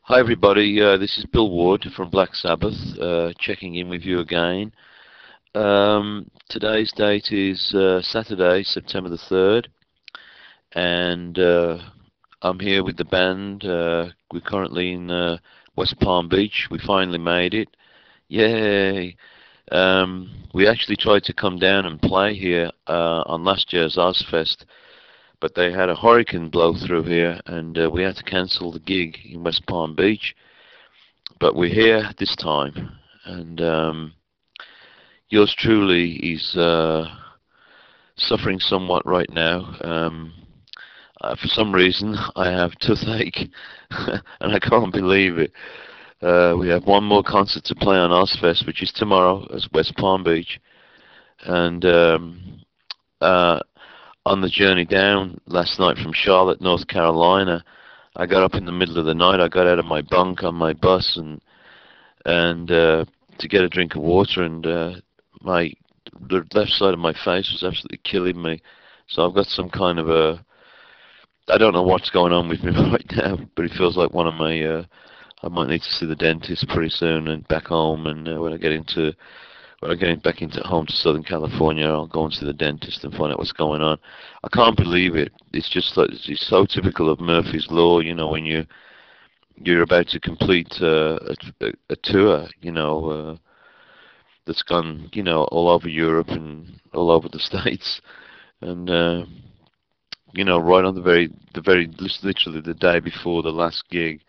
Hi everybody, this is Bill Ward from Black Sabbath, checking in with you again. Today's date is Saturday, September the 3rd, and I'm here with the band. We're currently in West Palm Beach. We finally made it. Yay! We actually tried to come down and play here on last year's Ozfest, but they had a hurricane blow through here, and we had to cancel the gig in West Palm Beach. But we're here this time, and yours truly is suffering somewhat right now. For some reason, I have toothache, and I can't believe it. We have one more concert to play on Ozfest, which is tomorrow at West Palm Beach, and uh, on the journey down last night from Charlotte, North Carolina, I got up in the middle of the night. I got out of my bunk on my bus and to get a drink of water, and my the left side of my face was absolutely killing me. So I've got some kind of a I don't know what's going on with me right now, but it feels like one of my I might need to see the dentist pretty soon and back home. And when I get back into home to Southern California, I'll go and see the dentist and find out what's going on. I can't believe it. It's just like it's so typical of Murphy's Law, when you're about to complete a tour, that's gone, all over Europe and all over the States, and right on literally the day before the last gig,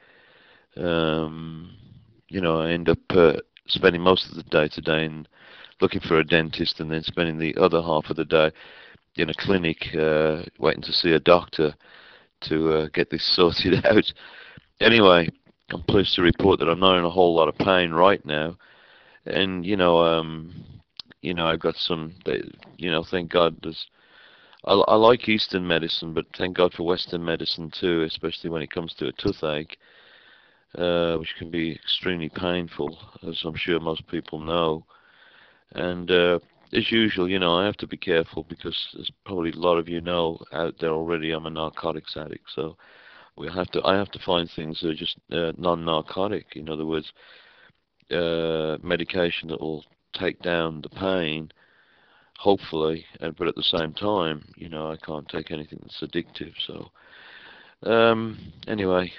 I end up spending most of the day today and looking for a dentist, and then spending the other half of the day in a clinic waiting to see a doctor to get this sorted out. Anyway, I'm pleased to report that I'm not in a whole lot of pain right now, and I've got some, thank God. I like Eastern medicine, but thank God for Western medicine too, especially when it comes to a toothache, which can be extremely painful, as I'm sure most people know. And as usual, I have to be careful because, as probably a lot of you know out there already, I'm a narcotics addict. So I have to find things that are just non-narcotic. In other words, medication that will take down the pain, hopefully, but at the same time, I can't take anything that's addictive. So anyway,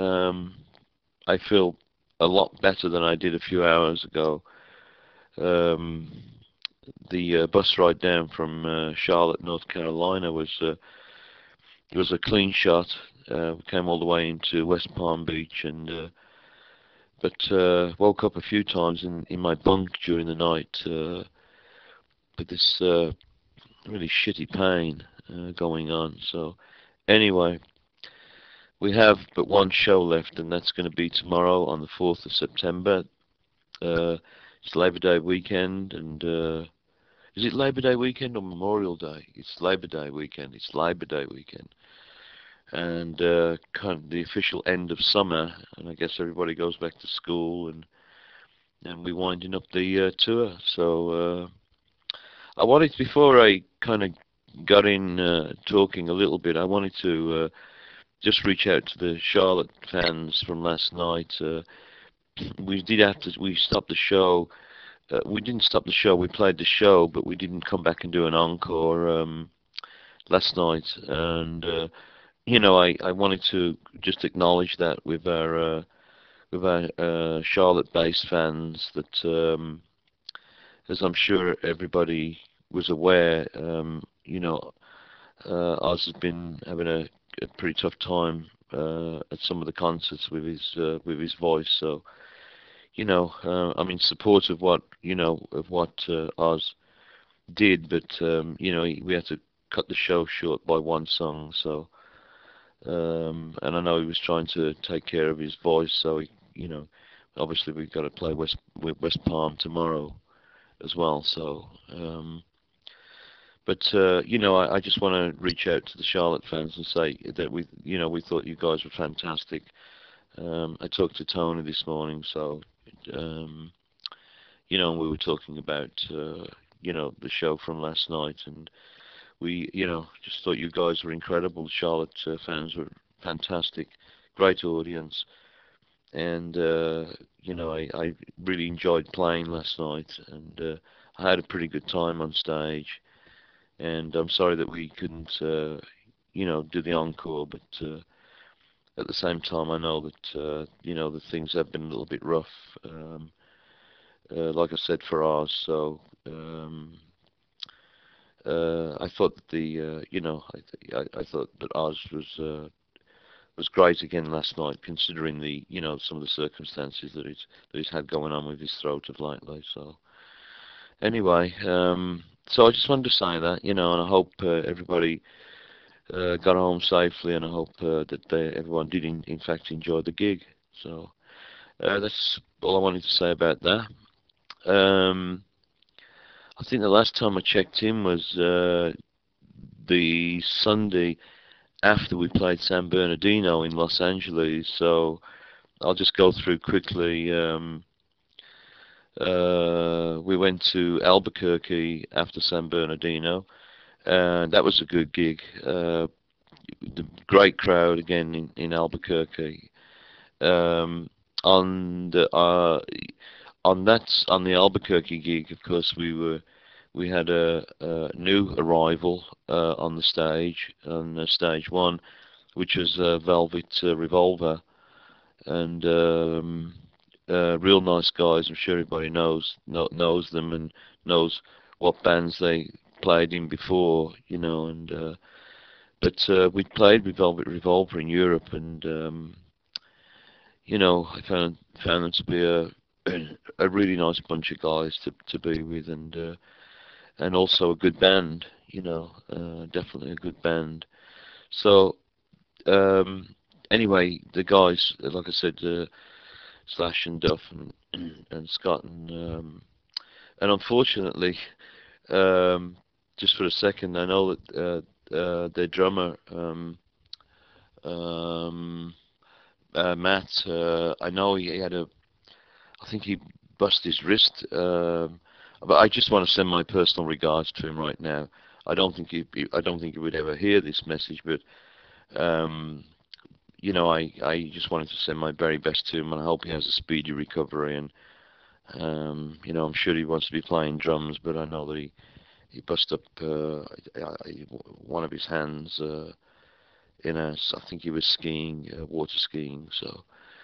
I feel a lot better than I did a few hours ago. Um, the bus ride down from Charlotte, North Carolina was a clean shot. We came all the way into West Palm Beach, and but woke up a few times in my bunk during the night with this really shitty pain going on. So anyway, we have but one show left, and that's going to be tomorrow on the 4th of September. It's Labor Day weekend, and is it Labor Day weekend or Memorial Day? It's Labor Day weekend. It's Labor Day weekend. And kind of the official end of summer, and I guess everybody goes back to school, and we're winding up the tour. So I wanted, before I kind of got in talking a little bit, I wanted to just reach out to the Charlotte fans from last night. We stopped the show. We didn't stop the show. We played the show, but we didn't come back and do an encore last night. And I wanted to just acknowledge that with our Charlotte-based fans, that as I'm sure everybody was aware, Oz has been having a pretty tough time at some of the concerts with his voice. So I'm in support of what Oz did, but we had to cut the show short by one song. So and I know he was trying to take care of his voice, so obviously we've got to play West Palm tomorrow as well. So I just want to reach out to the Charlotte fans and say that we thought you guys were fantastic. I talked to Tony this morning, so we were talking about the show from last night, and we just thought you guys were incredible. The Charlotte fans were fantastic, great audience, and you know, I really enjoyed playing last night, and I had a pretty good time on stage. And I'm sorry that we couldn't, you know, do the encore, but at the same time, I know that you know, the things have been a little bit rough, like I said, for ours. So I thought that you know, I thought that ours was great again last night, considering the, you know, some of the circumstances that he's had going on with his throat of lately. So anyway, so I just wanted to say that, you know, and I hope everybody got home safely, and I hope that everyone did in fact enjoy the gig. So that's all I wanted to say about that. Um, I think the last time I checked in was the Sunday after we played San Bernardino in Los Angeles. So I'll just go through quickly. We went to Albuquerque after San Bernardino, and that was a good gig. The great crowd again in Albuquerque. Um, on the on the Albuquerque gig, of course, we had a new arrival on the stage on stage one, which was Velvet Revolver, and real nice guys. I'm sure everybody knows them and knows what bands they played in before, you know. And but we played with Velvet Revolver in Europe, and you know, I found them to be a really nice bunch of guys to be with, and also a good band, you know, definitely a good band. So um, anyway, the guys, like I said, Slash and Duff and Scott and unfortunately, um, just for a second, I know that their drummer um, Matt, I know he had I think he busted his wrist. But I just want to send my personal regards to him right now. I don't think he would ever hear this message, but um, you know, I just wanted to send my very best to him, and I hope he has a speedy recovery. And you know, I'm sure he wants to be playing drums, but I know that he busted up one of his hands I think he was skiing, water skiing. So,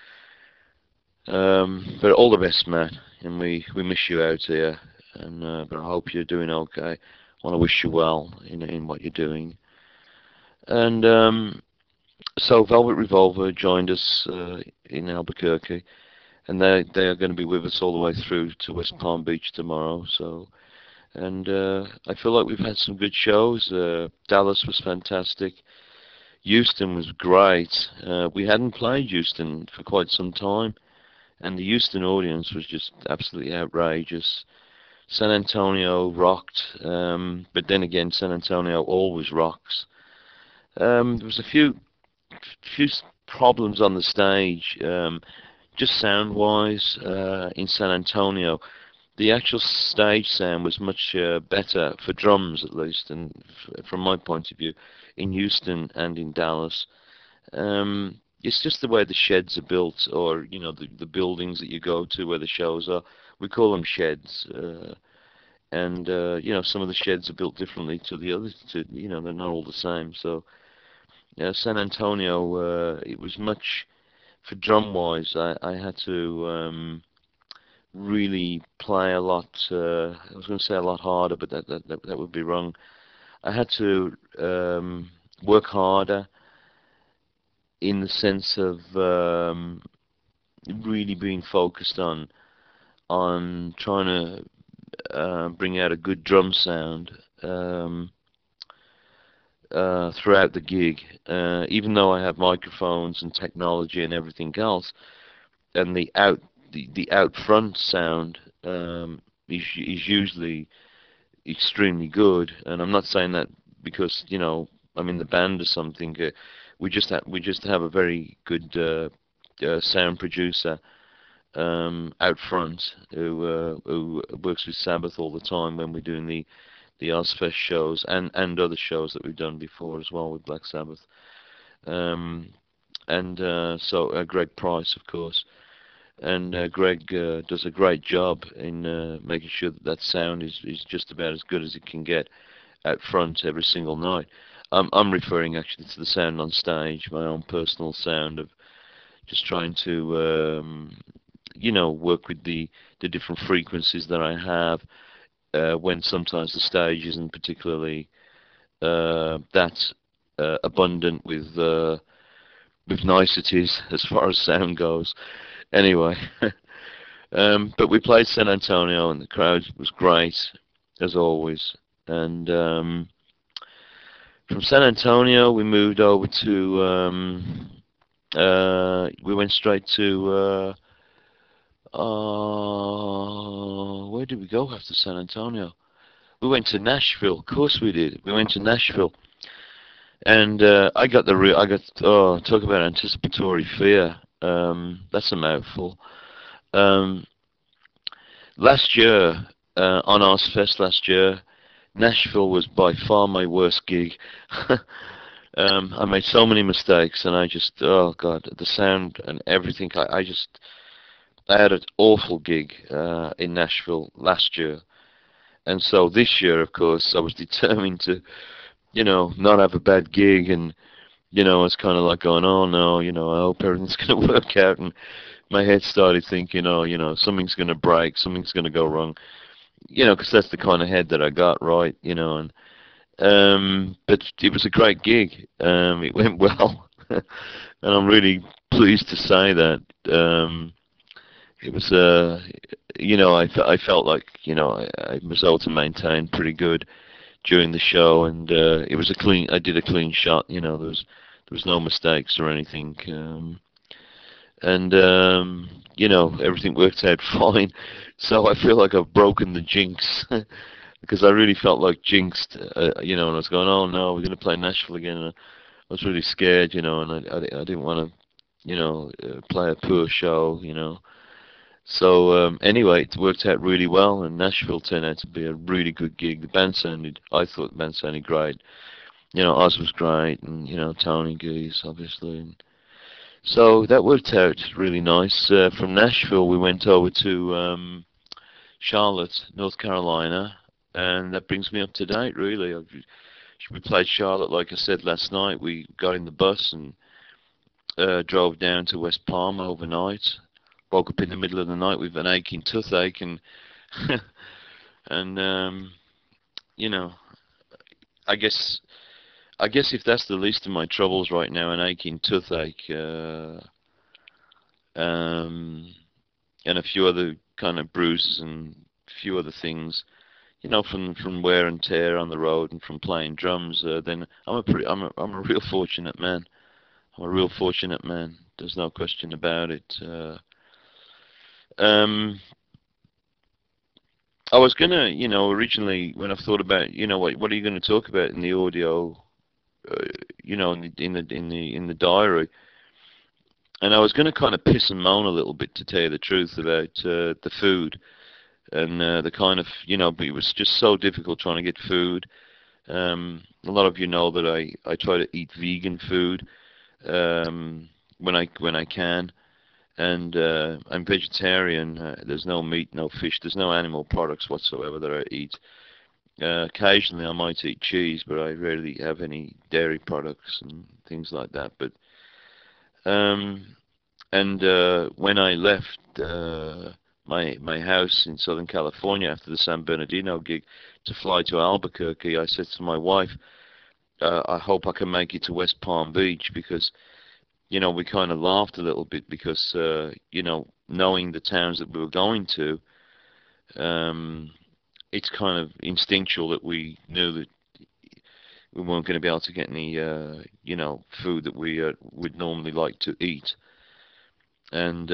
but all the best, man, and we miss you out here, and but I hope you're doing okay. I want to wish you well in what you're doing. And so Velvet Revolver joined us in Albuquerque, and they are going to be with us all the way through to West Palm Beach tomorrow. So, and I feel like we've had some good shows. Dallas was fantastic. Houston was great. We hadn't played Houston for quite some time, and the Houston audience was just absolutely outrageous. San Antonio rocked, but then again, San Antonio always rocks. There was a few problems on the stage, just sound-wise, in San Antonio. The actual stage sound was much better for drums, at least, and from my point of view, in Houston and in Dallas. It's just the way the sheds are built, or you know, the buildings that you go to where the shows are. We call them sheds, and you know, some of the sheds are built differently to the others. To you know, they're not all the same. So San Antonio, it was much for drum wise. I had to really play a lot. I was going to say a lot harder, but that would be wrong. I had to work harder in the sense of really being focused on trying to bring out a good drum sound throughout the gig. Even though I have microphones and technology and everything else, and the out front sound is usually extremely good. And I'm not saying that because you know I'm in the band or something. We just have a very good sound producer out front who works with Sabbath all the time when we're doing the Ozfest shows and other shows that we've done before as well with Black Sabbath. Um, and so Greg Price, of course. And Greg does a great job in making sure that that sound is just about as good as it can get out front every single night. I'm referring actually to the sound on stage, my own personal sound of just trying to, work with the different frequencies that I have when sometimes the stage isn't particularly that abundant with niceties as far as sound goes. Anyway, but we played San Antonio and the crowd was great as always. And from San Antonio we moved over to we went straight to where did we go after San Antonio? We went to Nashville. Of course we did. We went to Nashville, and I got talk about anticipatory fear. That's a mouthful. Um, Last year on Ozfest last year, Nashville was by far my worst gig. I made so many mistakes, and I just, oh God, the sound and everything. I had an awful gig in Nashville last year, and so this year, of course, I was determined to, not have a bad gig, and it's kind of like going, oh no, I hope everything's going to work out, and my head started thinking, oh, something's going to break, something's going to go wrong, because that's the kind of head that I got, right, and but it was a great gig. It went well, and I'm really pleased to say that. It was, I felt like, I was able to maintain pretty good during the show, and I did a clean shot. There was no mistakes or anything, and everything worked out fine. So I feel like I've broken the jinx. Because I really felt like jinxed, and I was going, oh no, we're going to play Nashville again, and I was really scared, and I didn't want to, play a poor show, So anyway, it worked out really well, and Nashville turned out to be a really good gig. I thought the band sounded great. Oz was great, and Tony Geese, obviously. And so that worked out really nice. From Nashville, we went over to Charlotte, North Carolina, and that brings me up to date, really. We played Charlotte, like I said last night. We got in the bus and drove down to West Palm overnight. Woke up in the middle of the night with an aching toothache, and and you know, I guess if that's the least of my troubles right now, an aching toothache, and a few other kind of bruises and a few other things, from wear and tear on the road and from playing drums, then I'm a real fortunate man. I'm a real fortunate man. There's no question about it. Um, I was gonna, originally when I thought about, what are you going to talk about in the audio, in the diary, and I was going to kind of piss and moan a little bit, to tell you the truth, about the food and the kind of, but it was just so difficult trying to get food. A lot of you know that I try to eat vegan food when I can, and I'm vegetarian. There's no meat, no fish, there's no animal products whatsoever that I eat. Occasionally I might eat cheese, but I rarely have any dairy products and things like that. But and when I left my house in Southern California after the San Bernardino gig to fly to Albuquerque, I said to my wife, I hope I can make it to West Palm Beach, because we kind of laughed a little bit because, knowing the towns that we were going to, it's kind of instinctual that we knew that we weren't going to be able to get any, food that we would normally like to eat. And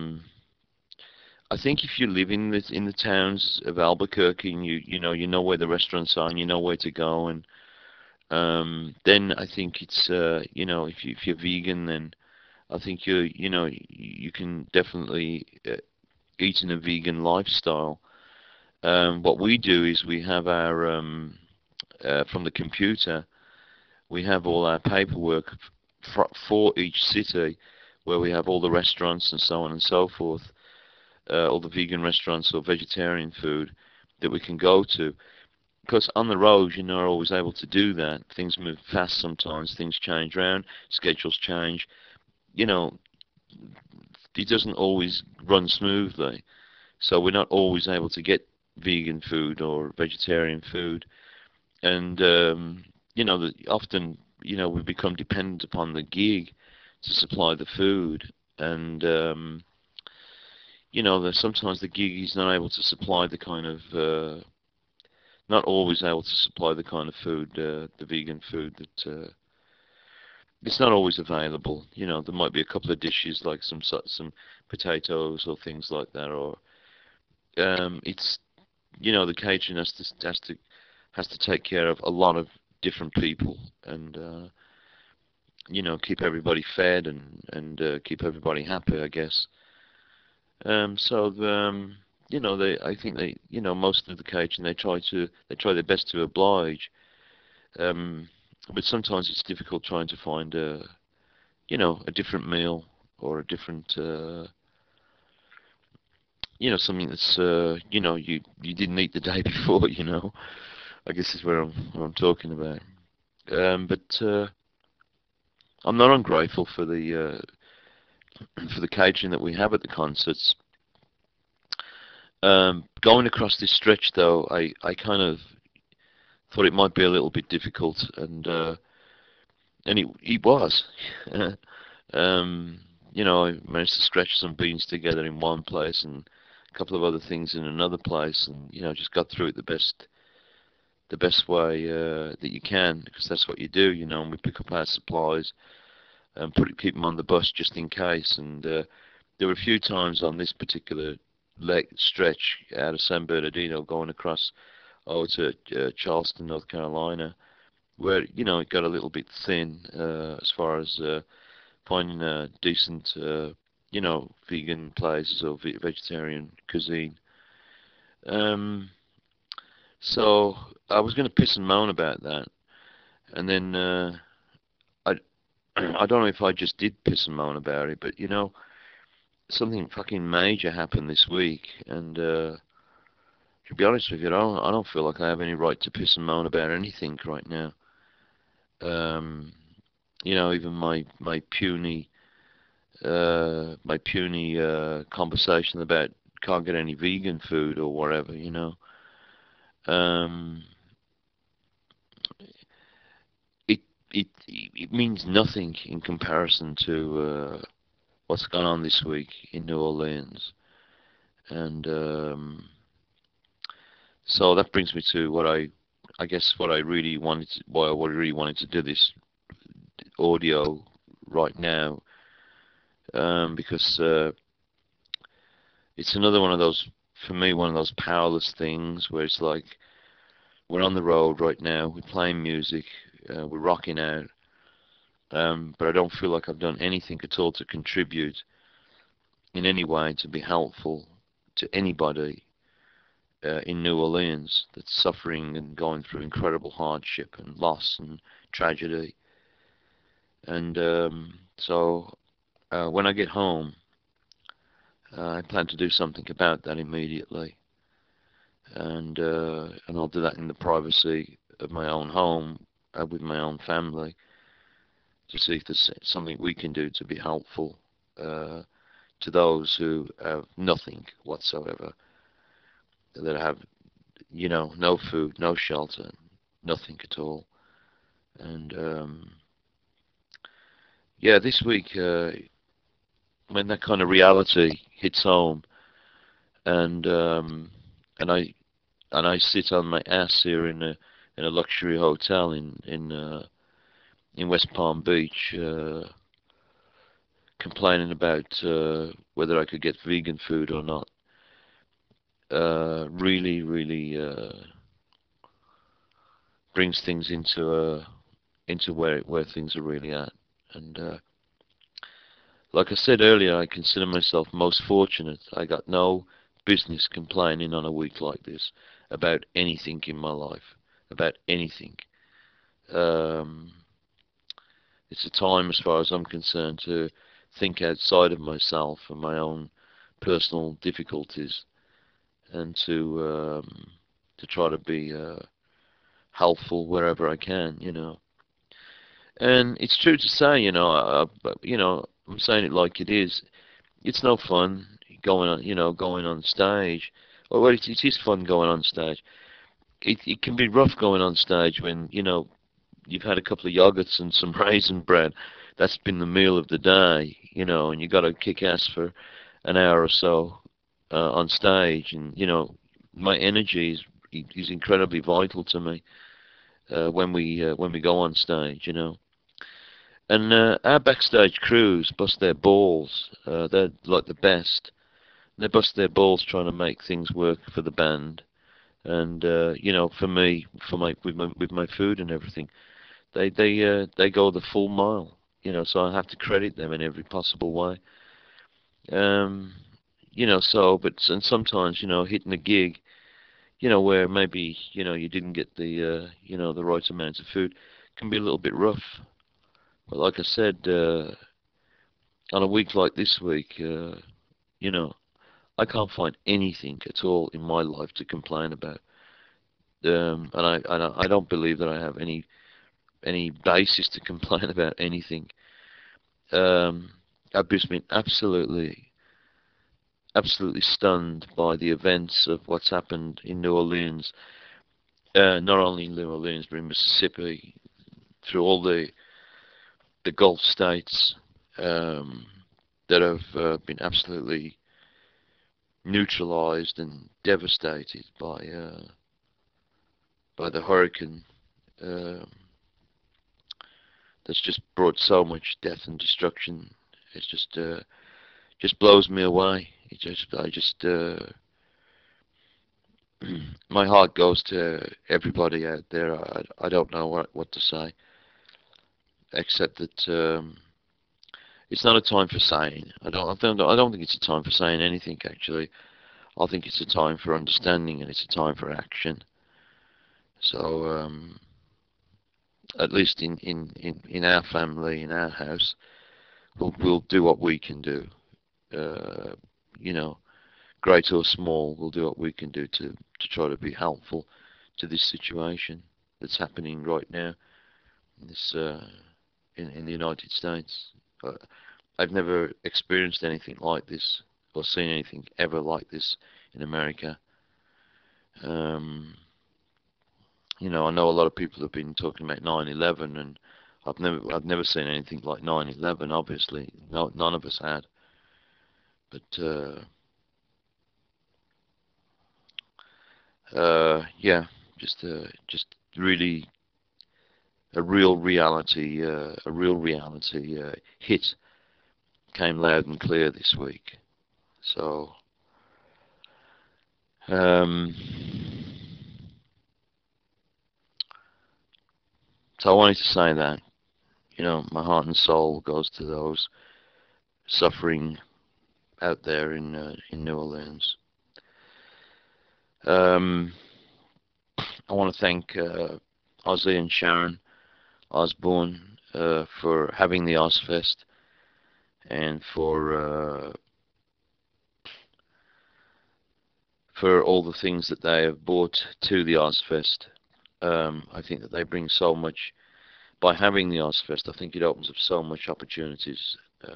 I think if you live in the towns of Albuquerque, and you know where the restaurants are and you know where to go, and then I think it's if you're vegan, then I think you can definitely eat in a vegan lifestyle. What we do is we have our from the computer, we have all our paperwork for each city, where we have all the restaurants and so on and so forth, all the vegan restaurants or vegetarian food that we can go to. Because on the road, you're not always able to do that. Things move fast sometimes. Things change around. Schedules change. You know, it doesn't always run smoothly. So we're not always able to get vegan food or vegetarian food. And, often, we become dependent upon the gig to supply the food. And, sometimes the gig is not able to supply the kind of not always able to supply the kind of food, the vegan food that it's not always available. There might be a couple of dishes like some potatoes or things like that, or it's the Cajun has to take care of a lot of different people and keep everybody fed and keep everybody happy, I guess. So I think most of the Cajun they try their best to oblige, but sometimes it's difficult trying to find a different meal or a different something that's you didn't eat the day before. I guess is what I'm talking about. But I'm not ungrateful for the Cajun that we have at the concerts. Going across this stretch, though, I kind of thought it might be a little bit difficult, and it was. I managed to stretch some beans together in one place and a couple of other things in another place, and just got through it the best way that you can, because that's what you do, and we pick up our supplies and keep them on the bus just in case. And there were a few times on this particular stretch out of San Bernardino going across over to Charleston, North Carolina, where it got a little bit thin as far as finding a decent vegan places or vegetarian cuisine. So I was going to piss and moan about that, and then I I don't know if I just did piss and moan about it, but something fucking major happened this week, and to be honest with you, I don't feel like I have any right to piss and moan about anything right now. Even my puny conversation about can't get any vegan food or whatever. Um, it means nothing in comparison to what's gone on this week in New Orleans, and so that brings me to what I guess what I really wanted to, why I really wanted to do this audio right now, because it's another one of those, for me, one of those powerless things where it's like we're on the road right now, we're playing music, we're rocking out, but I don't feel like I've done anything at all to contribute in any way to be helpful to anybody in New Orleans that's suffering and going through incredible hardship and loss and tragedy. And so when I get home, I plan to do something about that immediately, and I'll do that in the privacy of my own home with my own family, to see if there's something we can do to be helpful to those who have nothing whatsoever, that have no food, no shelter, nothing at all. And yeah, this week when that kind of reality hits home, and and I sit on my ass here in a luxury hotel in West Palm Beach, complaining about whether I could get vegan food or not. Really, really brings things into where things are really at. And like I said earlier, I consider myself most fortunate. I got no business complaining on a week like this about anything in my life, about anything. It's a time, as far as I'm concerned, to think outside of myself and my own personal difficulties, and to try to be helpful wherever I can, you know. And it's true to say, I'm saying it like it is. It's no fun going on stage. Well, it is fun going on stage. It can be rough going on stage when, you've had a couple of yogurts and some raisin bread. That's been the meal of the day, and you got to kick ass for an hour or so on stage. And, my energy is incredibly vital to me when we go on stage, And our backstage crews bust their balls. They're like the best. They bust their balls trying to make things work for the band, and for me, with my food and everything. They go the full mile. So I have to credit them in every possible way. Um, and sometimes, hitting a gig, where maybe, you didn't get the right amount of food, can be a little bit rough. But like I said, on a week like this week, you know, I can't find anything at all in my life to complain about. And I don't believe that I have any basis to complain about anything. I've just been absolutely stunned by the events of what's happened in New Orleans. Not only in New Orleans, but in Mississippi, through all the Gulf states um, that have been absolutely neutralized and devastated by the hurricane um, that's just brought so much death and destruction. It's just blows me away. I just my heart goes to everybody out there. I don't know what to say, except that it's not a time for saying. I don't think it's a time for saying anything, actually. I think it's a time for understanding, and it's a time for action. So at least in our family, in our house, we'll do what we can do. Uh, you know, Great or small, we'll do what we can do to try to be helpful to this situation that's happening right now in this in the United States. Uh, I've never experienced anything like this or seen anything ever like this in America. Um, I know a lot of people have been talking about 9/11, and I've never seen anything like 9/11. Obviously, no, none of us had. But yeah, just really a real reality hit came loud and clear this week. So, um, so I wanted to say that, my heart and soul goes to those suffering out there in New Orleans. Um, I want to thank Ozzy and Sharon Osbourne for having the Ozfest and for all the things that they have brought to the Ozfest. I think that they bring so much by having the Ozfest. I think it opens up so much opportunities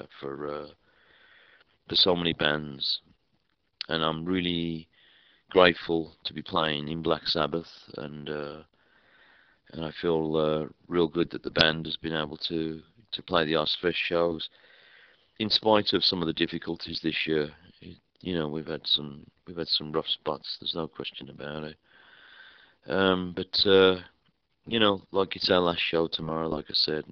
for so many bands, and I'm really grateful to be playing in Black Sabbath, and I feel real good that the band has been able to play the Ozfest shows in spite of some of the difficulties this year. We've had some rough spots. There's no question about it. But like it's our last show tomorrow, like I said,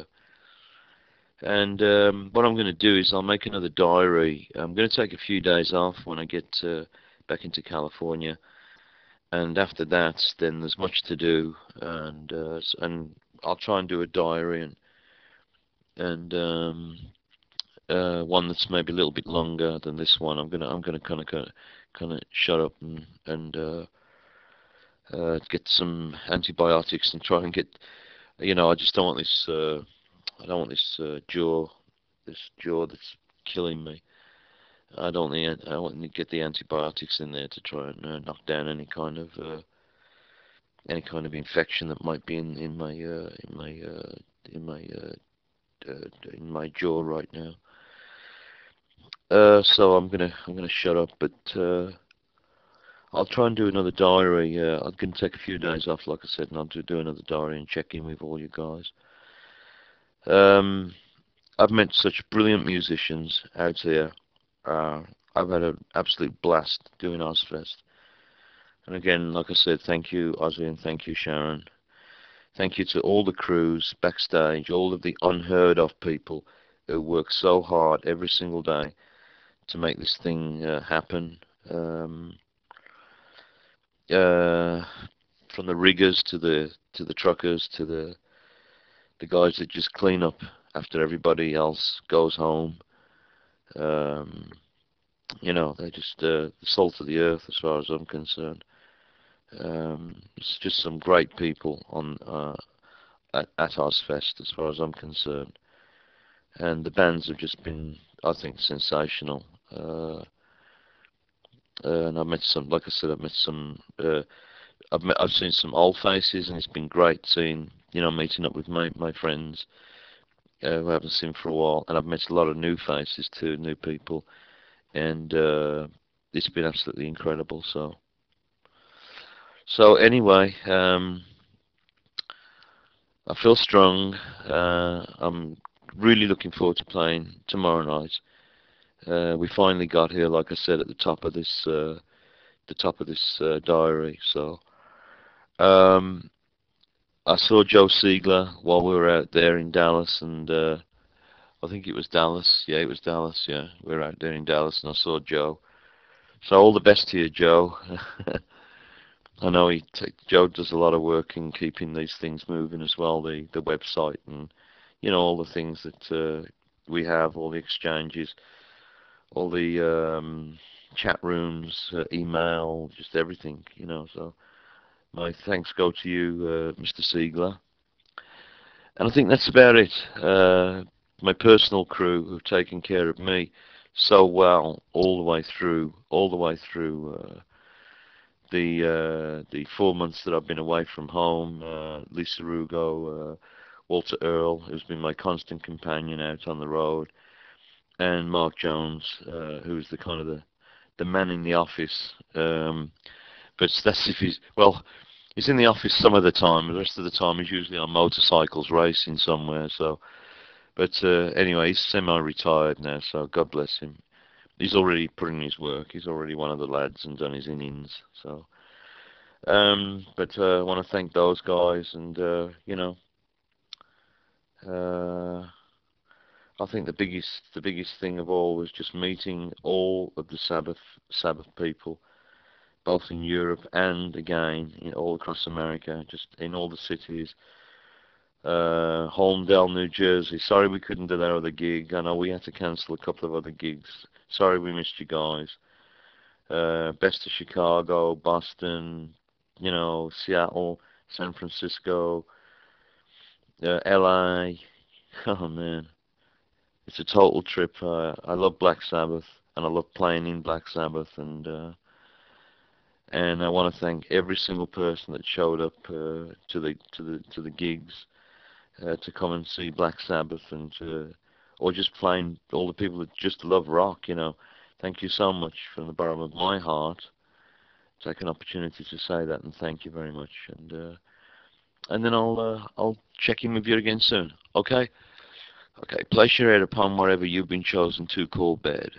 and what I'm going to do is I'll make another diary. I'm going to take a few days off when I get back into California, and after that, then there's much to do, and I'll try and do a diary and one that's maybe a little bit longer than this one. I'm gonna kind of shut up and get some antibiotics and try and get. I just don't want this I don't want this jaw that's killing me. I don't want to get the antibiotics in there to try and knock down any kind of infection that might be in my jaw right now. So I'm gonna shut up, but I'll try and do another diary. I'm gonna take a few days off, like I said, and I'll do another diary and check in with all you guys. Um, I've met such brilliant musicians out here. Uh, I've had an absolute blast doing Ozfest. And again, like I said, thank you, Ozzy, and thank you, Sharon. Thank you to all the crews backstage, all of the unheard of people who work so hard every single day to make this thing happen. Uh, from the riggers to the truckers to the guys that just clean up after everybody else goes home. Um, you know, they're just the salt of the earth as far as I'm concerned. It's just some great people on at Ozfest as far as I'm concerned, and the bands have just been, I think, sensational. And I've met some, like I said, I've met some. I've seen some old faces, and it's been great seeing, meeting up with my friends who I haven't seen for a while, and I've met a lot of new faces too, new people, and it's been absolutely incredible. So anyway, I feel strong. I'm really looking forward to playing tomorrow night. We finally got here, like I said, at the top of this diary. So um, I saw Joe Siegler while we were out there in Dallas, and I think it was Dallas. Yeah, it was Dallas. Yeah, we were out there in Dallas, and I saw Joe. So all the best to you, Joe. I know Joe does a lot of work in keeping these things moving as well, the website and all the things that we have, all the exchanges, all the chat rooms, email, just everything. So my thanks go to you, Mr. Siegler. And I think that's about it. My personal crew who've taken care of me so well all the way through, the 4 months that I've been away from home. Lisa Rugo, Walter Earl, who's been my constant companion out on the road, and Mark Jones, who's the kind of the man in the office. But that's if he's in the office some of the time. The rest of the time he's usually on motorcycles racing somewhere. So, but anyway, he's semi-retired now. So God bless him. He's already put in his work. He's already one of the lads and done his innings. So, but I want to thank those guys, and I think the biggest thing of all was just meeting all of the Sabbath people, both in Europe and again all across America, just in all the cities. Holmdel, New Jersey. Sorry we couldn't do that other gig. I know we had to cancel a couple of other gigs. Sorry we missed you guys. Best of Chicago, Boston, Seattle, San Francisco, LA. Oh man, it's a total trip. I love Black Sabbath, and I love playing in Black Sabbath, and I want to thank every single person that showed up to the gigs to come and see Black Sabbath, or just plain all the people that just love rock. Thank you so much from the bottom of my heart. Take an opportunity to say that and thank you very much, and then I'll check in with you again soon. Okay. Place your head upon wherever you've been chosen to call bed.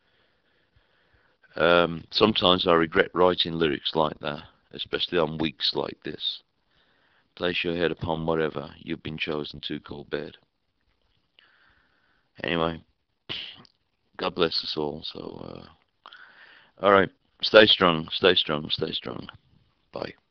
Sometimes I regret writing lyrics like that, especially on weeks like this. Place your head upon whatever you've been chosen to call bed. Anyway, God bless us all. So, all right, stay strong, stay strong, stay strong. Bye.